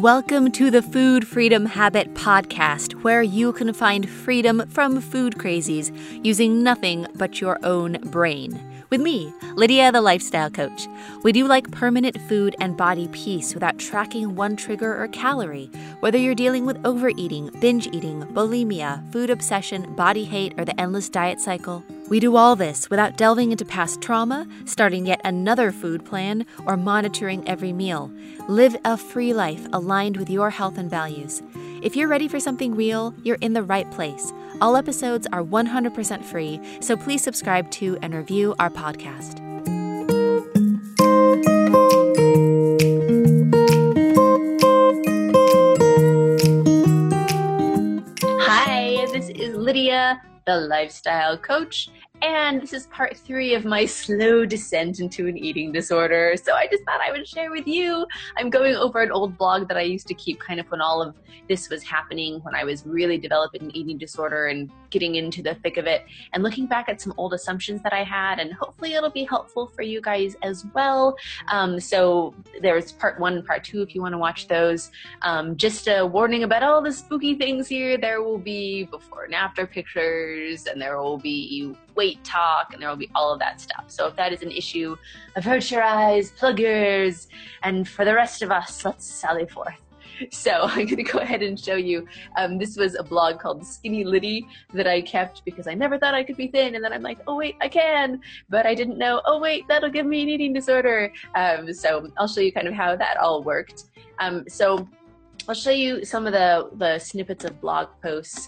Welcome to the Food Freedom Habit Podcast, where you can find freedom from food crazies using nothing but your own brain. With me, Lydia, the Lifestyle Coach. We do like permanent food and body peace without tracking one trigger or calorie. Whether you're dealing with overeating, binge eating, bulimia, food obsession, body hate, or the endless diet cycle, we do all this without delving into past trauma, starting yet another food plan, or monitoring every meal. Live a free life aligned with your health and values. If you're ready for something real, you're in the right place. All episodes are 100% free, so please subscribe to and review our podcast. Hi, this is Lydia, the Lifestyle Coach, and this is part 3 of my slow descent into an eating disorder. So I just thought I would share with you. I'm going over an old blog that I used to keep kind of when all of this was happening, when I was really developing an eating disorder and getting into the thick of it, and looking back at some old assumptions that I had, and hopefully it'll be helpful for you guys as well. So there's part 1 and part 2 if you want to watch those. Just a warning about all the spooky things here. There will be before and after pictures, and there will be weight talk, and there will be all of that stuff. So if that is an issue, avert your eyes, plug yours, and for the rest of us, let's sally forth. So I'm going to go ahead and show you. This was a blog called Skinny Liddy that I kept because I never thought I could be thin, and then I'm like, oh wait, I can, but I didn't know, oh wait, that'll give me an eating disorder. So I'll show you kind of how that all worked. So I'll show you some of the snippets of blog posts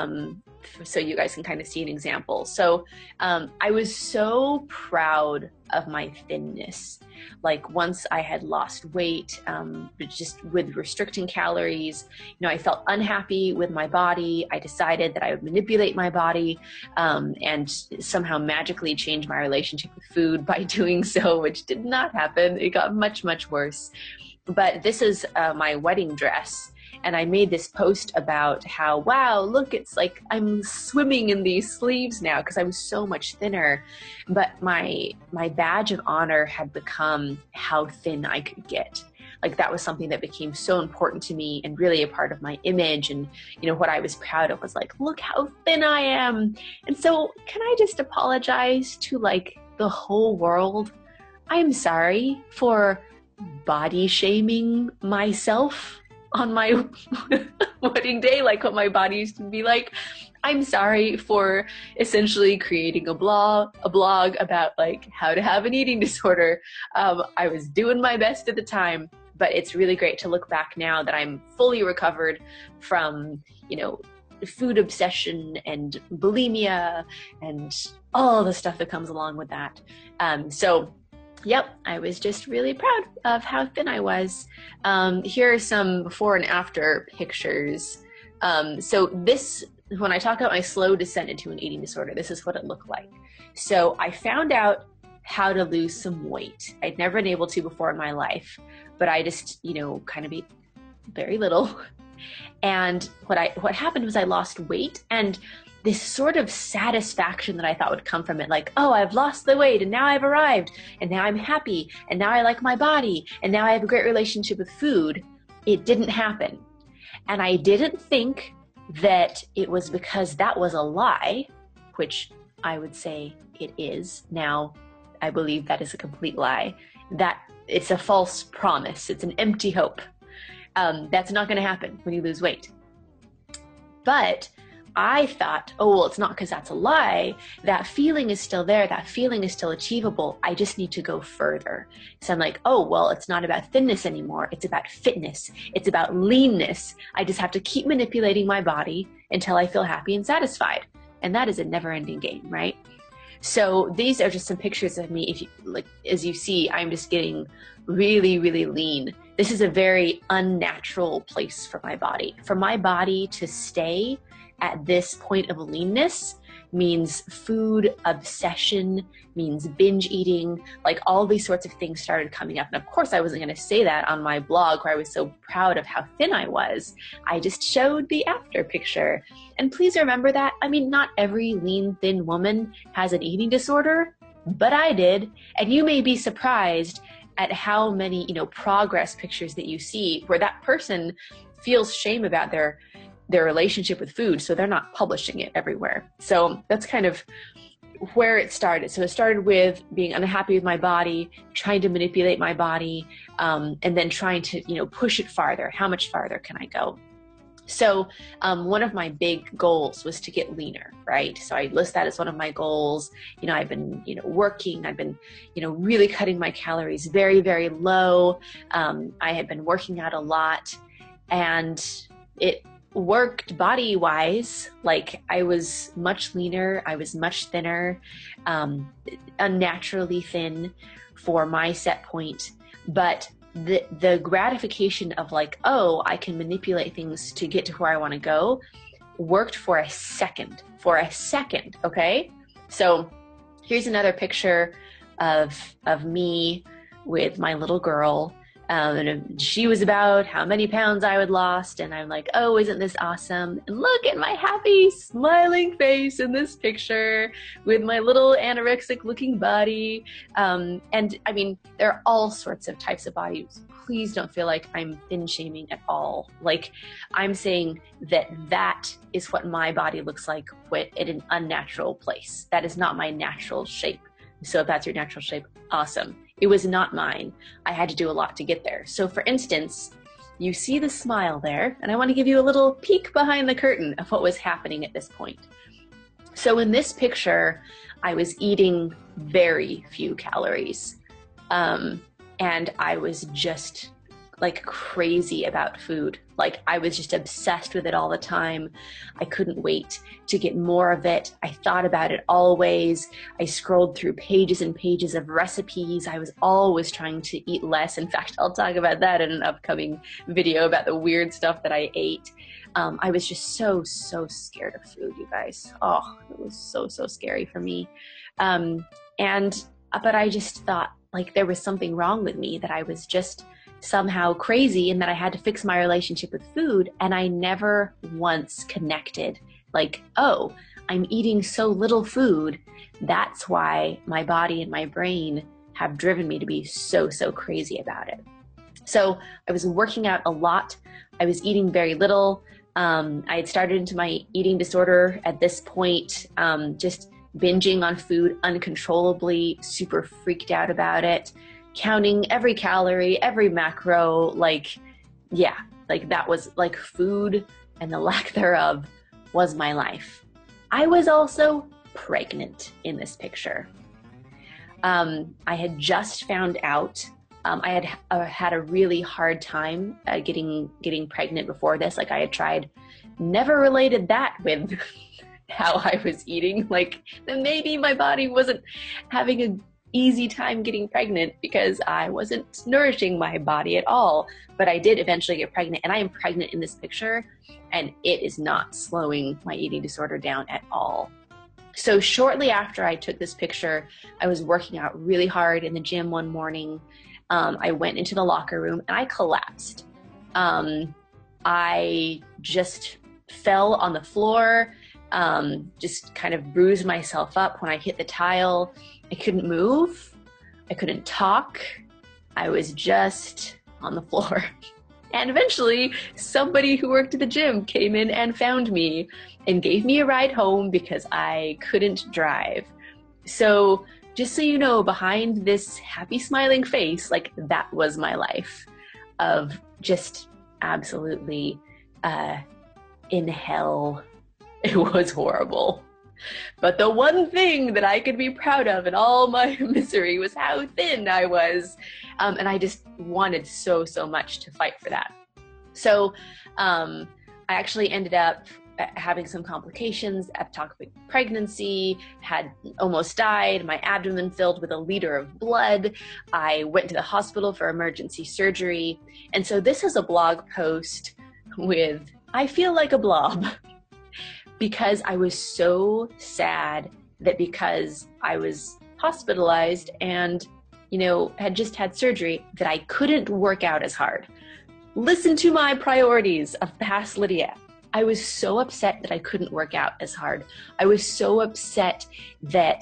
so you guys can kind of see an example. So I was so proud of my thinness. Like once I had lost weight, just with restricting calories, I felt unhappy with my body. I decided that I would manipulate my body and somehow magically change my relationship with food by doing so, which did not happen. It got much, much worse. But this is my wedding dress. And I made this post about how, wow, look, it's like I'm swimming in these sleeves now because I was so much thinner. But my badge of honor had become how thin I could get. Like that was something that became so important to me and really a part of my image. And, what I was proud of was like, look how thin I am. And so can I just apologize to like the whole world? I'm sorry for body shaming myself on my wedding day, like what my body used to be like. I'm sorry for essentially creating a blog about like how to have an eating disorder. I was doing my best at the time, but it's really great to look back now that I'm fully recovered from, food obsession and bulimia and all the stuff that comes along with that. Yep, I was just really proud of how thin I was. Here are some before and after pictures. So this, when I talk about my slow descent into an eating disorder, this is what it looked like. So I found out how to lose some weight. I'd never been able to before in my life, but I just, kind of ate very little. And what happened was I lost weight, and this sort of satisfaction that I thought would come from it, like, oh, I've lost the weight and now I've arrived and now I'm happy and now I like my body and now I have a great relationship with food. It didn't happen. And I didn't think that it was because that was a lie, which I would say it is. Now, I believe that is a complete lie, that it's a false promise. It's an empty hope. That's not going to happen when you lose weight. But I thought, oh, well, it's not because that's a lie. That feeling is still there. That feeling is still achievable. I just need to go further. So I'm like, oh, well, it's not about thinness anymore. It's about fitness. It's about leanness. I just have to keep manipulating my body until I feel happy and satisfied. And that is a never-ending game, right? So these are just some pictures of me. If you like, as you see, I'm just getting really, really lean. This is a very unnatural place for my body. For my body to stay at this point of leanness means food obsession, means binge eating, like all these sorts of things started coming up. And of course I wasn't going to say that on my blog where I was so proud of how thin I was. I just showed the after picture. And please remember that, not every lean, thin woman has an eating disorder, but I did. And you may be surprised at how many, progress pictures that you see where that person feels shame about their relationship with food, so they're not publishing it everywhere. So that's kind of where it started. So it started with being unhappy with my body, trying to manipulate my body, and then trying to, push it farther. How much farther can I go? So one of my big goals was to get leaner, right? So I list that as one of my goals. I've been, working, I've been, really cutting my calories very, very low. I had been working out a lot, and it worked body-wise. Like, I was much leaner, I was much thinner, unnaturally thin for my set point, but the gratification of like, oh, I can manipulate things to get to where I want to go worked for a second, okay? So here's another picture of me with my little girl. And she was about how many pounds I had lost, and I'm like, oh, isn't this awesome? And look at my happy, smiling face in this picture with my little anorexic looking body. And I mean, there are all sorts of types of bodies. Please don't feel like I'm thin shaming at all. Like, I'm saying that is what my body looks like in an unnatural place. That is not my natural shape. So if that's your natural shape, awesome. It was not mine. I had to do a lot to get there. So for instance, you see the smile there, and I want to give you a little peek behind the curtain of what was happening at this point. So in this picture, I was eating very few calories. And I was just like crazy about food. Like, I was just obsessed with it all the time. I couldn't wait to get more of it. I thought about it always. I scrolled through pages and pages of recipes. I was always trying to eat less. In fact, I'll talk about that in an upcoming video about the weird stuff that I ate. I was just so scared of food, you guys. Oh, it was so scary for me. But I just thought like there was something wrong with me, that I was just somehow crazy, and that I had to fix my relationship with food. And I never once connected like, oh, I'm eating so little food. That's why my body and my brain have driven me to be so crazy about it. So I was working out a lot. I was eating very little. I had started into my eating disorder at this point, just binging on food uncontrollably, super freaked out about it, counting every calorie, every macro, that was like food and the lack thereof was my life. I was also pregnant in this picture. I had just found out, I had had a really hard time getting pregnant before this. Like, I had tried, never related that with how I was eating. Like, maybe my body wasn't having an easy time getting pregnant because I wasn't nourishing my body at all. But I did eventually get pregnant, and I am pregnant in this picture, and it is not slowing my eating disorder down at all. So shortly after I took this picture, I was working out really hard in the gym one morning. I went into the locker room and I collapsed. I just fell on the floor, just kind of bruised myself up when I hit the tile. I couldn't move. I couldn't talk. I was just on the floor. And eventually, somebody who worked at the gym came in and found me and gave me a ride home because I couldn't drive. So just so you know, behind this happy smiling face, like, that was my life of just absolutely in hell. It was horrible. But the one thing that I could be proud of in all my misery was how thin I was. And I just wanted so much to fight for that. So I actually ended up having some complications, ectopic pregnancy, had almost died, my abdomen filled with 1 liter of blood. I went to the hospital for emergency surgery. And so this is a blog post with, I feel like a blob, because I was so sad that because I was hospitalized and, had just had surgery, that I couldn't work out as hard. Listen to my priorities of past Lydia. I was so upset that I couldn't work out as hard. I was so upset that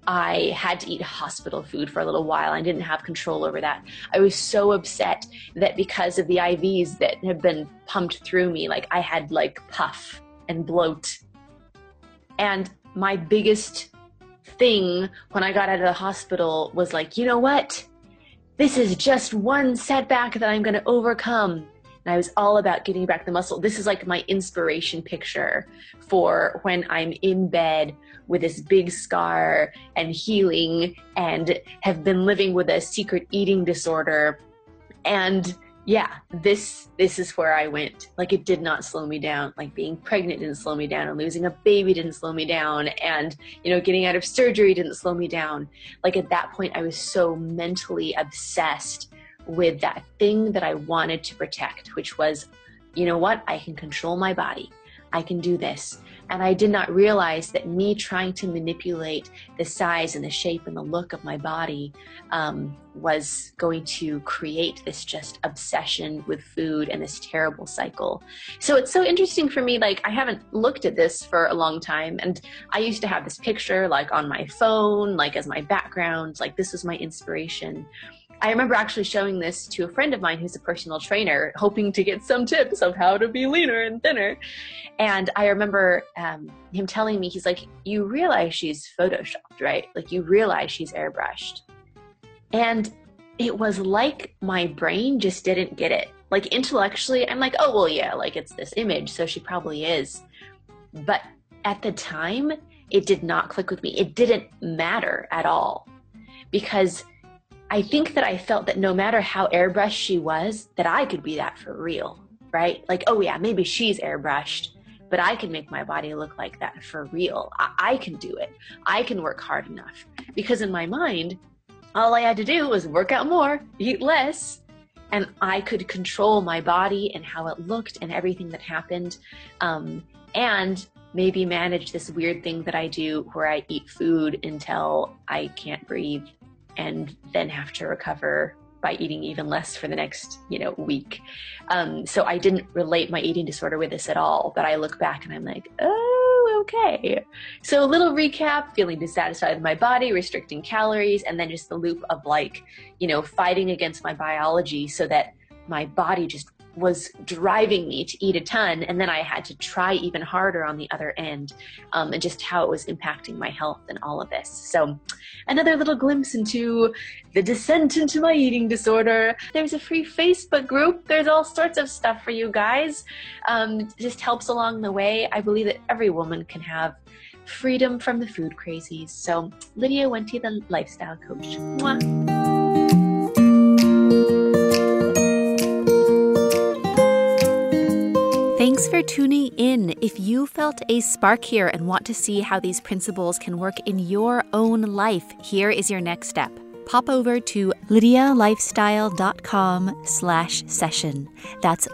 I had to eat hospital food for a little while. I didn't have control over that. I was so upset that because of the IVs that have been pumped through me, like I had like puff and bloat. And my biggest thing when I got out of the hospital was like, you know what? This is just one setback that I'm going to overcome. And I was all about getting back the muscle. This is like my inspiration picture for when I'm in bed with this big scar and healing and have been living with a secret eating disorder. And yeah, this is where I went. Like, it did not slow me down. Like, being pregnant didn't slow me down, and losing a baby didn't slow me down, and, you know, getting out of surgery didn't slow me down. Like, at that point, I was so mentally obsessed with that thing that I wanted to protect, which was, you know what? I can control my body. I can do this. And I did not realize that me trying to manipulate the size and the shape and the look of my body was going to create this just obsession with food and this terrible cycle. So it's so interesting for me. Like, I haven't looked at this for a long time. And I used to have this picture like on my phone, like as my background, like this was my inspiration. I remember actually showing this to a friend of mine who's a personal trainer, hoping to get some tips of how to be leaner and thinner. And I remember him telling me, he's like, you realize she's photoshopped, right? Like, you realize she's airbrushed. And it was like my brain just didn't get it. Like, intellectually, I'm like, oh, well, yeah, like it's this image, so she probably is. But at the time, it did not click with me. It didn't matter at all, because I think that I felt that no matter how airbrushed she was, that I could be that for real, right? Like, oh yeah, maybe she's airbrushed, but I can make my body look like that for real. I can do it. I can work hard enough. Because in my mind, all I had to do was work out more, eat less, and I could control my body and how it looked and everything that happened. And maybe manage this weird thing that I do where I eat food until I can't breathe, and then have to recover by eating even less for the next, week. So I didn't relate my eating disorder with this at all, but I look back and I'm like, oh, okay. So a little recap: feeling dissatisfied with my body, restricting calories, and then just the loop of fighting against my biology so that my body just was driving me to eat a ton, and then I had to try even harder on the other end, and just how it was impacting my health and all of this. So another little glimpse into the descent into my eating disorder. There's a free Facebook group. There's all sorts of stuff for you guys. It just helps along the way. I believe that every woman can have freedom from the food crazies. So Lydia Wente, the lifestyle coach. Mwah. Thanks for tuning in. If you felt a spark here and want to see how these principles can work in your own life, here is your next step. Pop over to lydialifestyle.com/session. That's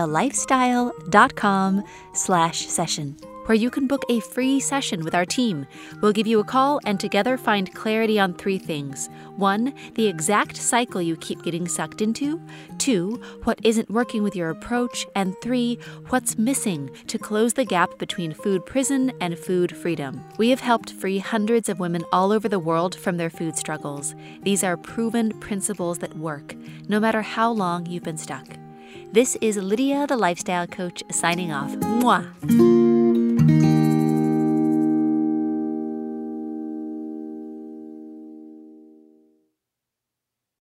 lydialifestyle.com/session, where you can book a free session with our team. We'll give you a call and together find clarity on 3 things. 1, the exact cycle you keep getting sucked into. 2, what isn't working with your approach. And 3, what's missing to close the gap between food prison and food freedom. We have helped free hundreds of women all over the world from their food struggles. These are proven principles that work, no matter how long you've been stuck. This is Lydia, the Lifestyle Coach, signing off. Mwah!